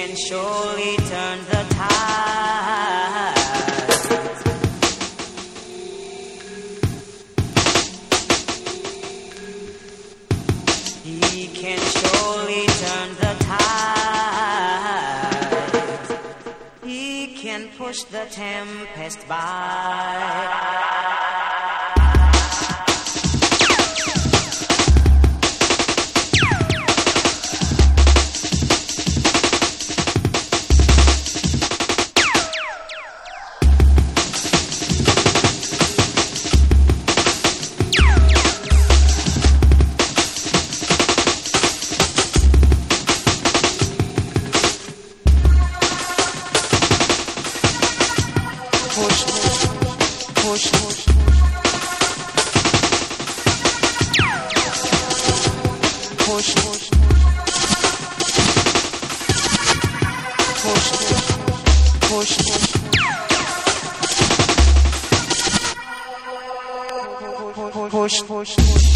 can surely turn the tide. He can surely turn the tide. He can push the tempest by. Push, push, push. Push, push. Push, push, push. Push, push.